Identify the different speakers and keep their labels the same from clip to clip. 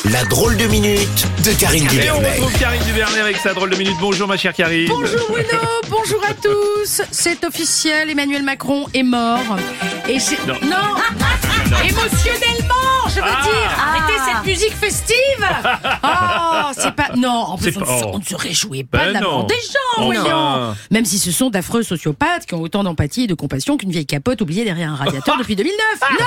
Speaker 1: La drôle de minute de Karine
Speaker 2: Et on
Speaker 1: Duvernet.
Speaker 2: retrouve Karine Duvernet avec sa drôle de minute. Bonjour ma chère Karine.
Speaker 3: Bonjour Bruno, bonjour à tous. C'est officiel, Emmanuel Macron est mort. Et c'est...
Speaker 2: Non.
Speaker 3: Émotionnellement, je veux dire. Arrêtez cette musique festive. Oh, c'est pas... Non, en plus,
Speaker 2: C'est pas-
Speaker 3: on ne se réjouit pas
Speaker 2: Ben
Speaker 3: de la mort
Speaker 2: non.
Speaker 3: des gens,
Speaker 2: Enfin.
Speaker 3: voyons. Même si ce sont d'affreux sociopathes qui ont autant d'empathie et de compassion qu'une vieille capote oubliée derrière un radiateur depuis 2009.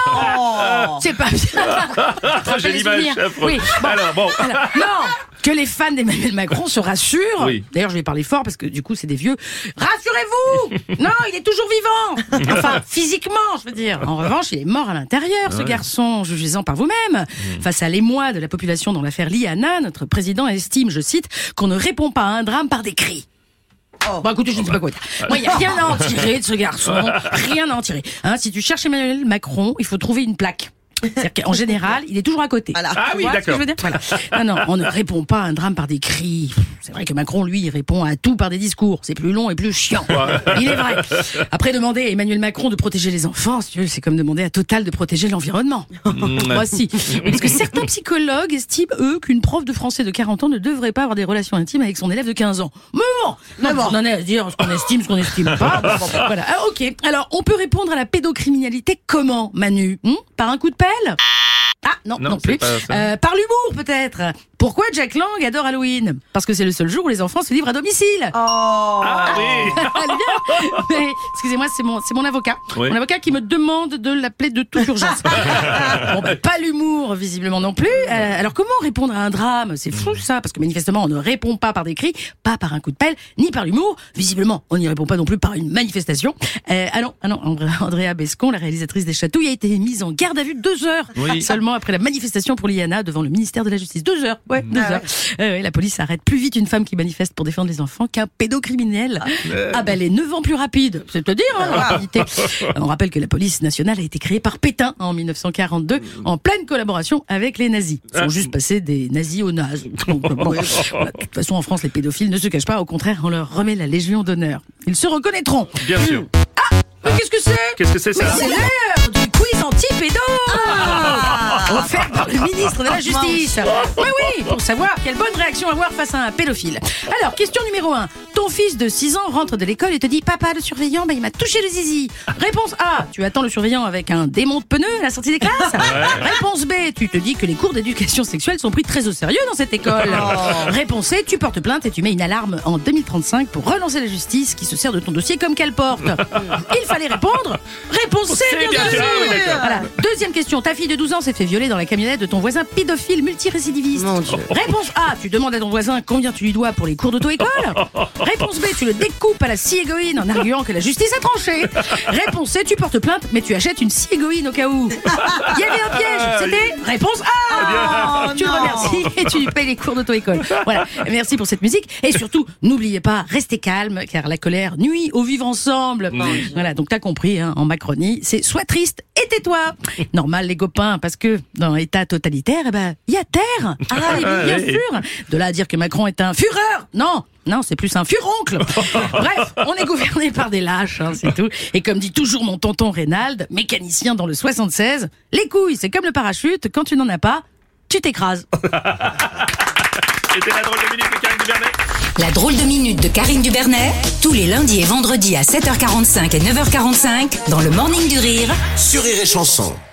Speaker 3: Non, c'est pas bien.
Speaker 2: J'ai
Speaker 3: les
Speaker 2: l'image
Speaker 3: souvenirs.
Speaker 2: affreuse.
Speaker 3: Oui, bon.
Speaker 2: Alors bon.
Speaker 3: Alors, non, que les fans d'Emmanuel Macron se rassurent.
Speaker 2: Oui.
Speaker 3: D'ailleurs, je vais parler fort parce que du coup, c'est des vieux. Rassurez-vous. Non, il est toujours vivant. Enfin, physiquement, je veux dire. En revanche, il est mort à l'intérieur, ce garçon. Jugez-en par vous-même. Face à l'émoi de la population dans l'affaire Liana, notre président estime, je cite, qu'on ne répond pas à un drame par des cris. Bon, écoutez, je ne sais pas quoi dire. Moi, il n'y a rien à en tirer de ce garçon. Rien à en tirer. Hein, si tu cherches Emmanuel Macron, il faut trouver une plaque. C'est-à-dire qu'en général, il est toujours à côté.
Speaker 2: Ah
Speaker 3: Tu
Speaker 2: oui,
Speaker 3: vois ce que
Speaker 2: d'accord.
Speaker 3: je veux dire Voilà. Non, on ne répond pas à un drame par des cris. C'est vrai que Macron, lui, il répond à tout par des discours. C'est plus long et plus chiant. Il est vrai. Après, demander à Emmanuel Macron de protéger les enfants, si tu veux, c'est comme demander à Total de protéger l'environnement. Moi, si. Parce que certains psychologues estiment, eux, qu'une prof de français de 40 ans ne devrait pas avoir des relations intimes avec son élève de 15 ans. Mais bon, on en est à dire ce qu'on estime pas. Voilà. Ah, ok. Alors, on peut répondre à la pédocriminalité comment, Manu Par un coup de pelle Ah non,
Speaker 2: Non,
Speaker 3: non
Speaker 2: c'est
Speaker 3: plus.
Speaker 2: pas ça.
Speaker 3: Par l'humour peut-être. Pourquoi Jack Lang adore Halloween? Parce que c'est le seul jour où les enfants se livrent à domicile.
Speaker 2: Ah oui.
Speaker 3: Elle est bien. Mais, excusez-moi, c'est mon avocat.
Speaker 2: Oui.
Speaker 3: Mon avocat qui me demande de l'appeler de toute urgence. Bon, bah, pas l'humour, visiblement non plus. Alors comment répondre à un drame? C'est fou ça, parce que manifestement on ne répond pas par des cris, pas par un coup de pelle, ni par l'humour. Visiblement, on n'y répond pas non plus par une manifestation. Ah non, Andrea Bescon, la réalisatrice des Chatouilles, a été mise en garde à vue 2 heures
Speaker 2: Oui.
Speaker 3: seulement après la manifestation pour Liana devant le ministère de la Justice. 2 heures, ouais, 2 heures. Ouais, la police arrête plus vite une femme qui manifeste pour défendre les enfants qu'un pédocriminel. Ah ben les 9 ans plus rapides, c'est-à-dire la rapidité. On rappelle que la police nationale a été créée par Pétain en 1942 en pleine collaboration avec les nazis. Ils sont juste passés des nazis aux nazes. Donc, bon, voilà, de toute façon en France les pédophiles ne se cachent pas, au contraire on leur remet la Légion d'honneur. Ils se reconnaîtront.
Speaker 2: Bien sûr.
Speaker 3: Mais qu'est-ce que c'est?
Speaker 2: Qu'est-ce que c'est ça?
Speaker 3: C'est l'heure du quiz anti-pédo offert par le ministre de la Justice. Oui, pour savoir quelle bonne réaction avoir face à un pédophile. Alors, question numéro 1. Ton fils de 6 ans rentre de l'école et te dit « Papa, le surveillant, il m'a touché le zizi ». Réponse A. Tu attends le surveillant avec un démon de pneu à la sortie des classes. Réponse B. Tu te dis que les cours d'éducation sexuelle sont pris très au sérieux dans cette école. Réponse C. Tu portes plainte et tu mets une alarme en 2035 pour relancer la justice qui se sert de ton dossier comme qu'elle porte. Il fallait répondre. Réponse C,
Speaker 2: C'est bien sûr, oui, d'accord.
Speaker 3: Voilà. Deuxième question. Ta fille de 12 ans s'est fait violer dans la camionnette de ton voisin pédophile multirécidiviste. Réponse A. Tu demandes à ton voisin combien tu lui dois pour les cours d'auto-école. Réponse B. Tu le découpes à la scie égoïne en arguant que la justice a tranché. Réponse C. Tu portes plainte mais tu achètes une scie égoïne au cas où. Il y avait un piège. C'était réponse A. Tu le remercies et tu lui payes les cours d'auto-école. Voilà. Merci pour cette musique. Et surtout, n'oubliez pas, restez calme car la colère nuit au vivre ensemble. Voilà. Donc t'as compris, hein, en Macronie, c'est sois triste et tais-toi. Normal les copains, parce que dans l'état totalitaire, il y a terre. Ah, et bien
Speaker 2: oui.
Speaker 3: sûr. De là à dire que Macron est un fureur. Non, c'est plus un furoncle. Bref, on est gouverné par des lâches, hein, c'est tout. Et comme dit toujours mon tonton Reynald, mécanicien dans le 76, les couilles, c'est comme le parachute, quand tu n'en as pas, tu t'écrases.
Speaker 2: C'était la drôle de minute de Karine Duvernet.
Speaker 4: La drôle de minute de Karine Duvernet, tous les lundis et vendredis à 7h45 et 9h45 dans le Morning du Rire
Speaker 1: Sur Rire et Chanson.